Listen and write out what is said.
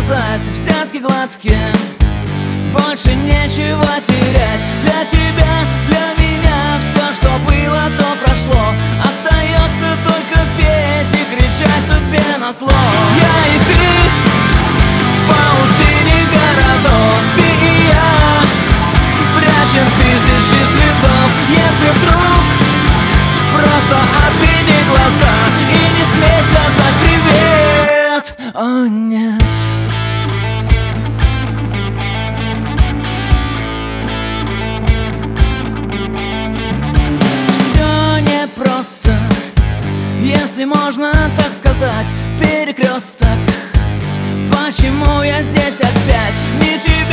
сказать, взятки гладкие, больше нечего терять. Для тебя, для меня все, что было, то прошло. Остается только петь и кричать судьбе на зло. Я и ты в паутине городов, ты и я прячем тысячи следов. Если вдруг просто отведи глаза и не смей сказать привет. О, нет. Все непросто, если можно так сказать, перекресток. Почему я здесь опять? Не тебя